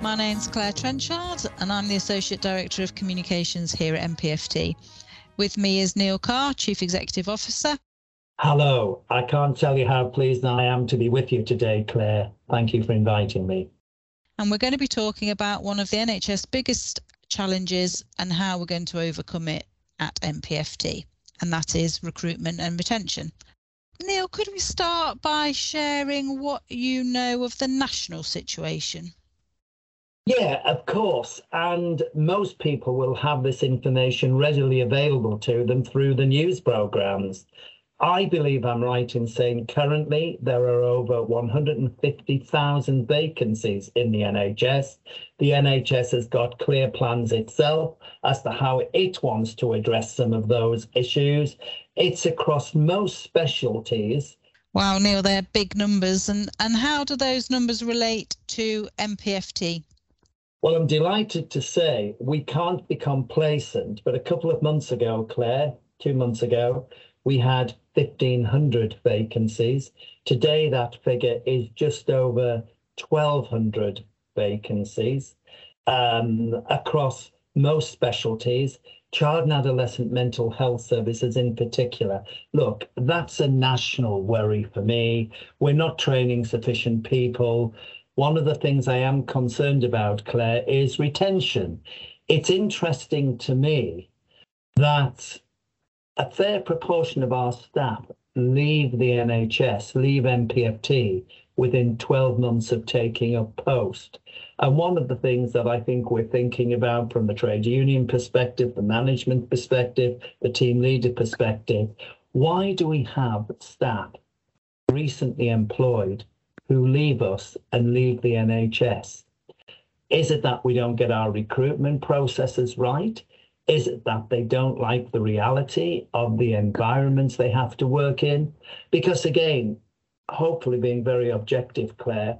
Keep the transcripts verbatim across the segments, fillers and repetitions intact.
my name's Claire Trenchard and I'm the Associate Director of Communications here at M P F T. With me is Neil Carr, Chief Executive Officer. Hello, I can't tell you how pleased I am to be with you today, Claire. Thank you for inviting me. And we're going to be talking about one of the N H S biggest challenges and how we're going to overcome it at M P F T, and that is recruitment and retention. Neil, could we start by sharing what you know of the national situation? Yeah, of course. And most people will have this information readily available to them through the news programmes. I believe I'm right in saying currently there are over one hundred fifty thousand vacancies in the N H S. The N H S has got clear plans itself as to how it wants to address some of those issues. It's across most specialties. Wow, Neil, they're big numbers. And, and how do those numbers relate to M P F T? Well, I'm delighted to say we can't be complacent, but a couple of months ago, Claire, two months ago, we had fifteen hundred vacancies. Today, that figure is just over twelve hundred vacancies um, across most specialties, child and adolescent mental health services in particular. Look, that's a national worry for me. We're not training sufficient people. One of the things I am concerned about, Claire, is retention. It's interesting to me that a fair proportion of our staff leave the N H S, leave M P F T within twelve months of taking up post. And one of the things that I think we're thinking about from the trade union perspective, the management perspective, the team leader perspective, why do we have staff recently employed who leave us and leave the N H S? Is it that we don't get our recruitment processes right? Is it that they don't like the reality of the environments they have to work in? Because again, hopefully being very objective, Claire,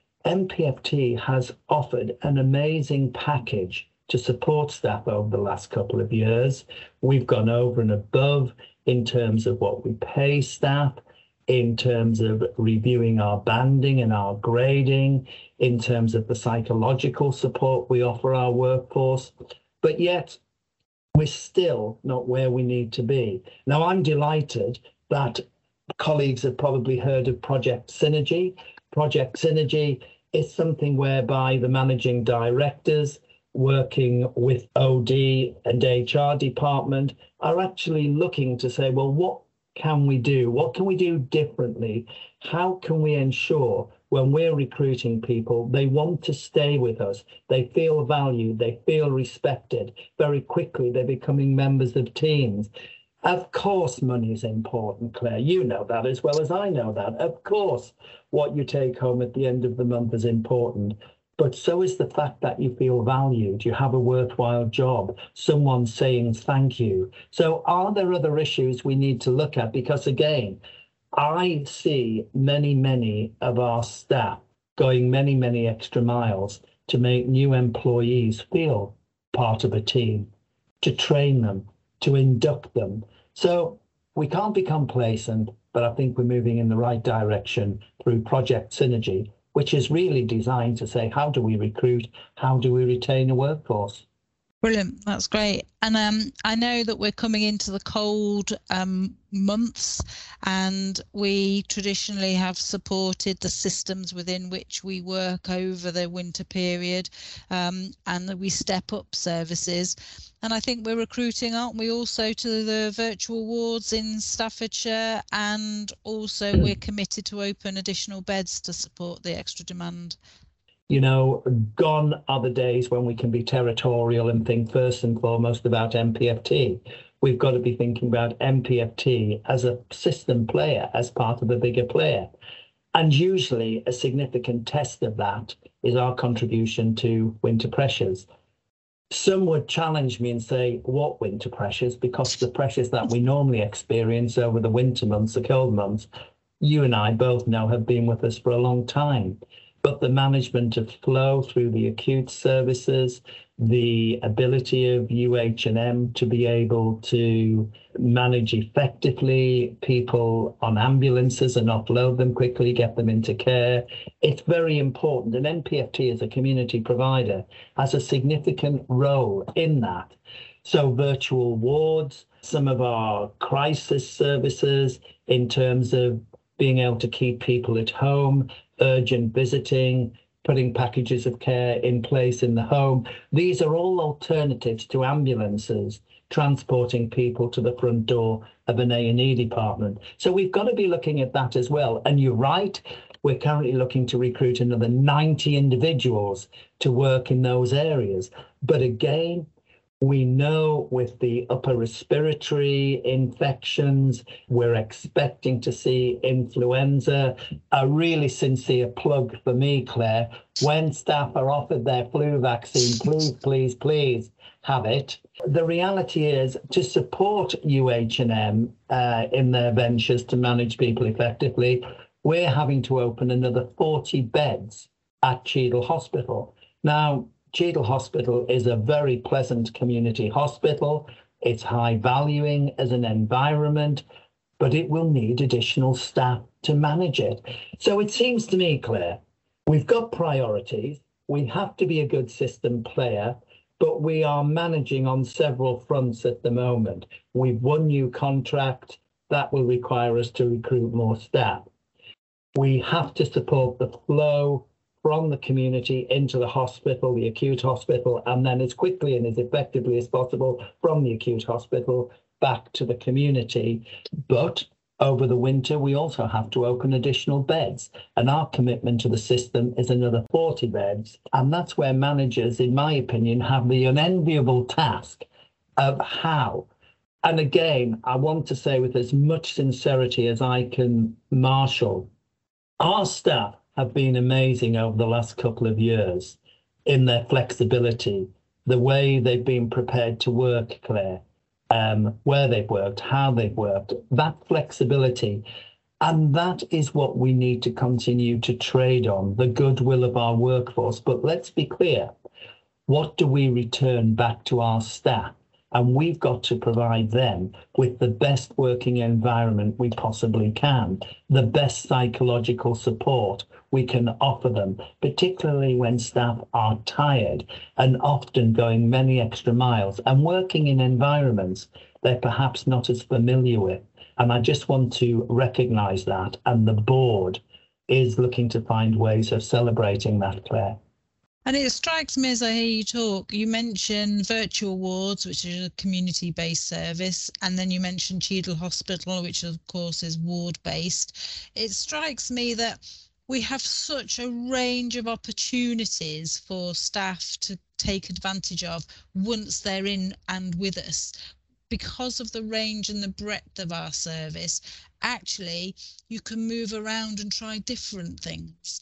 M P F T has offered an amazing package to support staff over the last couple of years. We've gone over and above in terms of what we pay staff, in terms of reviewing our banding and our grading, in terms of the psychological support we offer our workforce. But yet, we're still not where we need to be. Now, I'm delighted that colleagues have probably heard of Project Synergy. Project Synergy is something whereby the managing directors working with O D and H R department are actually looking to say, well, what can we do? What can we do differently? How can we ensure when we're recruiting people, they want to stay with us, they feel valued, they feel respected? Very quickly, they're becoming members of teams. Of course, money is important, Claire. You know that as well as I know that. Of course, what you take home at the end of the month is important. But so is the fact that you feel valued, you have a worthwhile job, someone saying thank you. So are there other issues we need to look at? Because again, I see many, many of our staff going many, many extra miles to make new employees feel part of a team, to train them, to induct them. So we can't be complacent, but I think we're moving in the right direction through Project Synergy, which is really designed to say, how do we recruit? How do we retain a workforce? Brilliant. That's great. And um, I know that we're coming into the cold um, months, and we traditionally have supported the systems within which we work over the winter period, um, and that we step up services. And I think we're recruiting, aren't we, also to the virtual wards in Staffordshire, and also we're committed to open additional beds to support the extra demand. You know, gone are the days when we can be territorial and think first and foremost about M P F T. We've got to be thinking about M P F T as a system player, as part of a bigger player. And usually a significant test of that is our contribution to winter pressures. Some would challenge me and say, what winter pressures? Because the pressures that we normally experience over the winter months, the cold months, you and I both know have been with us for a long time. but the management of flow through the acute services, the ability of U H and M to be able to manage effectively people on ambulances and offload them quickly, get them into care. It's very important. And N P F T as a community provider has a significant role in that. So virtual wards, some of our crisis services in terms of being able to keep people at home, urgent visiting, putting packages of care in place in the home. These are all alternatives to ambulances transporting people to the front door of an A and E department. So we've got to be looking at that as well. And you're right, we're currently looking to recruit another ninety individuals to work in those areas. But again, we know with the upper respiratory infections, we're expecting to see influenza. A really sincere plug for me, Claire, when staff are offered their flu vaccine, please, please, please have it. The reality is to support U H and M uh, in their ventures to manage people effectively, we're having to open another forty beds at Cheadle Hospital. Now, Cheadle Hospital is a very pleasant community hospital. It's high valuing as an environment, but it will need additional staff to manage it. So it seems to me, Claire, we've got priorities. We have to be a good system player, but we are managing on several fronts at the moment. We've won new contract that will require us to recruit more staff. We have to support the flow from the community into the hospital, the acute hospital, and then as quickly and as effectively as possible from the acute hospital back to the community. But over the winter, we also have to open additional beds. And our commitment to the system is another forty beds. And that's where managers, in my opinion, have the unenviable task of how. And again, I want to say with as much sincerity as I can marshal, our staff have been amazing over the last couple of years in their flexibility, the way they've been prepared to work, Claire, um, where they've worked, how they've worked, that flexibility. And that is what we need to continue to trade on, the goodwill of our workforce. But let's be clear, what do we return back to our staff? And we've got to provide them with the best working environment we possibly can, the best psychological support we can offer them, particularly when staff are tired and often going many extra miles and working in environments they're perhaps not as familiar with. And I just want to recognise that, and the board is looking to find ways of celebrating that, Claire. And it strikes me as I hear you talk, you mention virtual wards, which is a community-based service, and then you mentioned Cheadle Hospital, which of course is ward-based. It strikes me that we have such a range of opportunities for staff to take advantage of once they're in and with us. Because of the range and the breadth of our service, actually, you can move around and try different things.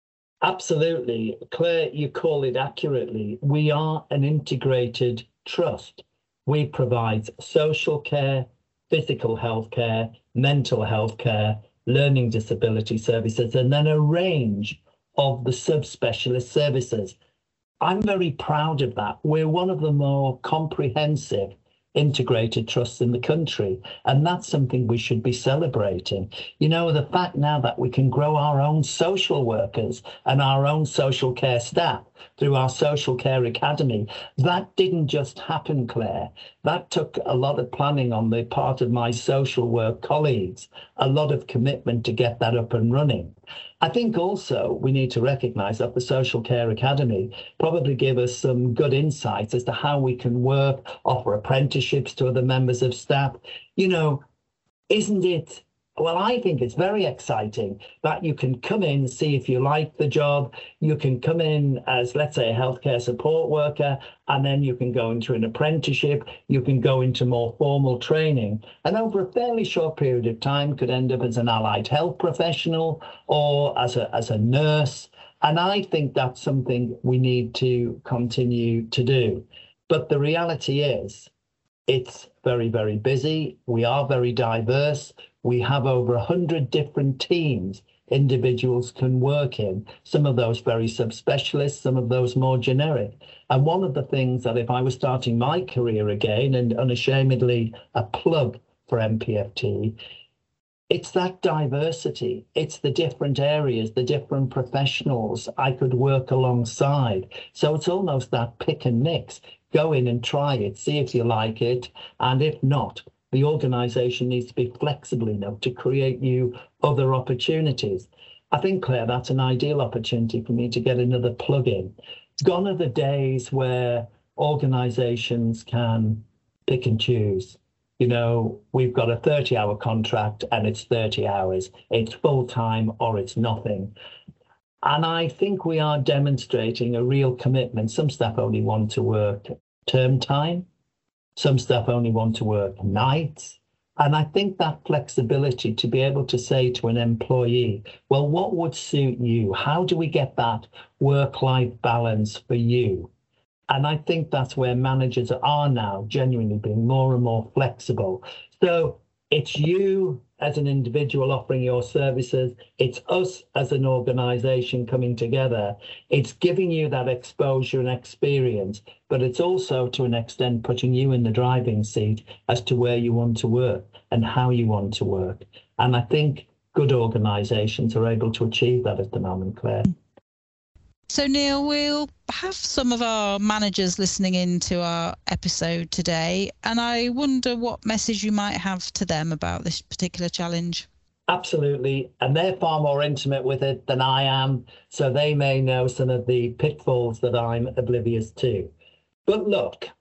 Absolutely. Claire, you call it accurately. We are an integrated trust. We provide social care, physical health care, mental health care, learning disability services, and then a range of the subspecialist services. I'm very proud of that. We're one of the more comprehensive integrated trusts in the country, and that's something we should be celebrating. You know, the fact now that we can grow our own social workers and our own social care staff through our social care academy, that didn't just happen, Claire. That took a lot of planning on the part of my social work colleagues, a lot of commitment to get that up and running. I think also we need to recognise that the Social Care Academy probably give us some good insights as to how we can work, offer apprenticeships to other members of staff. You know, isn't it, well, I think it's very exciting that you can come in, see if you like the job. You can come in as, let's say, a healthcare support worker, and then you can go into an apprenticeship. You can go into more formal training, and over a fairly short period of time could end up as an allied health professional or as a, as a nurse. And I think that's something we need to continue to do. But the reality is, it's very, very busy. We are very diverse. We have over one hundred different teams individuals can work in, some of those very subspecialists, some of those more generic. And one of the things that if I was starting my career again, and unashamedly a plug for M P F T, it's that diversity. It's the different areas, the different professionals I could work alongside. So it's almost that pick and mix. Go in and try it, see if you like it. And if not, the organisation needs to be flexible enough to create you other opportunities. I think, Claire, that's an ideal opportunity for me to get another plug in. Gone are the days where organisations can pick and choose. You know, we've got a thirty hour contract and it's thirty hours. It's full time or it's nothing. And I think we are demonstrating a real commitment. Some staff only want to work term time. Some staff only want to work nights. And I think that flexibility to be able to say to an employee, well, what would suit you? How do we get that work-life balance for you? And I think that's where managers are now genuinely being more and more flexible. So it's you as an individual offering your services. It's us as an organisation coming together. It's giving you that exposure and experience, but it's also to an extent putting you in the driving seat as to where you want to work and how you want to work. And I think good organisations are able to achieve that at the moment, Claire. So, Neil, we'll have some of our managers listening in to our episode today, and I wonder what message you might have to them about this particular challenge. Absolutely. And they're far more intimate with it than I am, so they may know some of the pitfalls that I'm oblivious to. But look,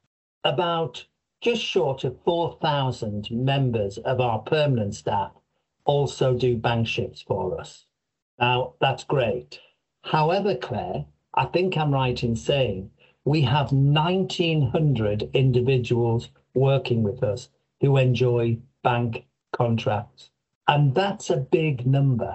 about just short of four thousand members of our permanent staff also do bank shifts for us. Now, that's great. However, Claire, I think I'm right in saying we have nineteen hundred individuals working with us who enjoy bank contracts. And that's a big number.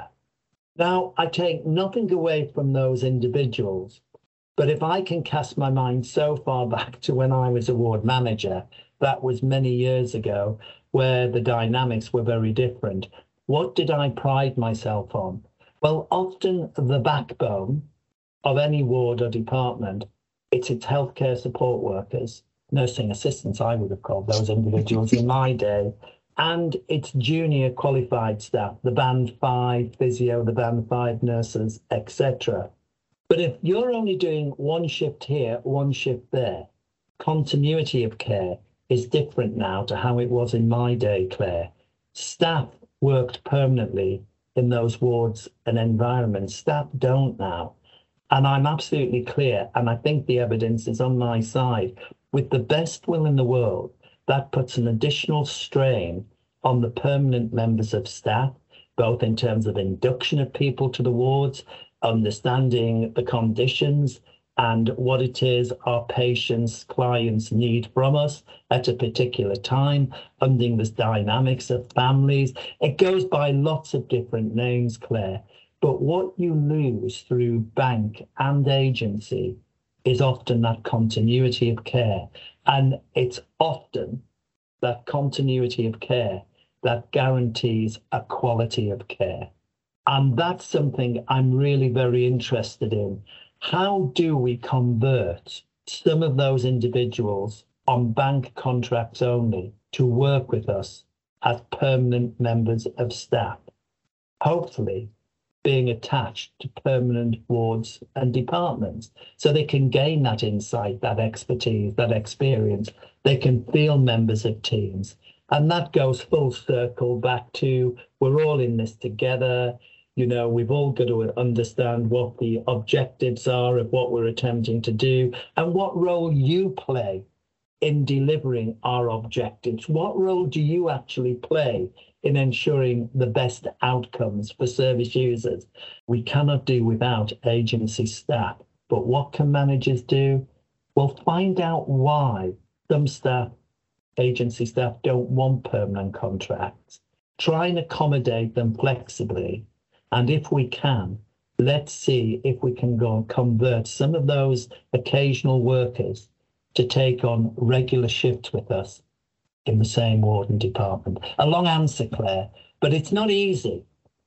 Now, I take nothing away from those individuals, but if I can cast my mind so far back to when I was a ward manager, that was many years ago, where the dynamics were very different. What did I pride myself on? Well, often the backbone of any ward or department, it's its healthcare support workers, nursing assistants, I would have called those individuals in my day, and its junior qualified staff, the band five physio, the band five nurses, et cetera. But if you're only doing one shift here, one shift there, continuity of care is different now to how it was in my day, Claire. Staff worked permanently in those wards and environments. Staff don't now. And I'm absolutely clear, and I think the evidence is on my side. With the best will in the world, that puts an additional strain on the permanent members of staff, both in terms of induction of people to the wards, understanding the conditions and what it is our patients, clients need from us at a particular time, understanding the dynamics of families. It goes by lots of different names, Claire, but what you lose through bank and agency is often that continuity of care. And it's often that continuity of care that guarantees a quality of care. And that's something I'm really very interested in. How do we convert some of those individuals on bank contracts only to work with us as permanent members of staff, hopefully being attached to permanent wards and departments, so they can gain that insight, that expertise, that experience. They can feel members of teams. And that goes full circle back to we're all in this together. You know, we've all got to understand what the objectives are of what we're attempting to do and what role you play in delivering our objectives. What role do you actually play in ensuring the best outcomes for service users? We cannot do without agency staff, but what can managers do? Well, find out why some staff, agency staff, don't want permanent contracts. Try and accommodate them flexibly. And if we can, let's see if we can go and convert some of those occasional workers to take on regular shifts with us in the same ward and department. A long answer, Claire, but it's not easy.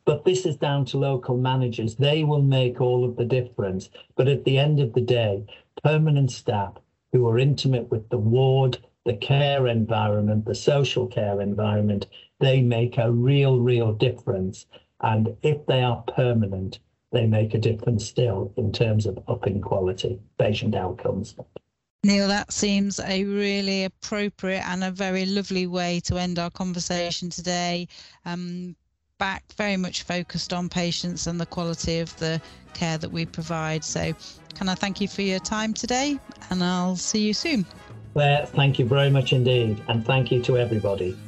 But this is down to local managers. They will make all of the difference. But at the end of the day, permanent staff who are intimate with the ward, the care environment, the social care environment, they make a real, real difference. And if they are permanent, they make a difference still in terms of upping quality, patient outcomes. Neil, that seems a really appropriate and a very lovely way to end our conversation today. Um, back very much focused on patients and the quality of the care that we provide. So can I thank you for your time today, and I'll see you soon. Claire, thank you very much indeed, and thank you to everybody.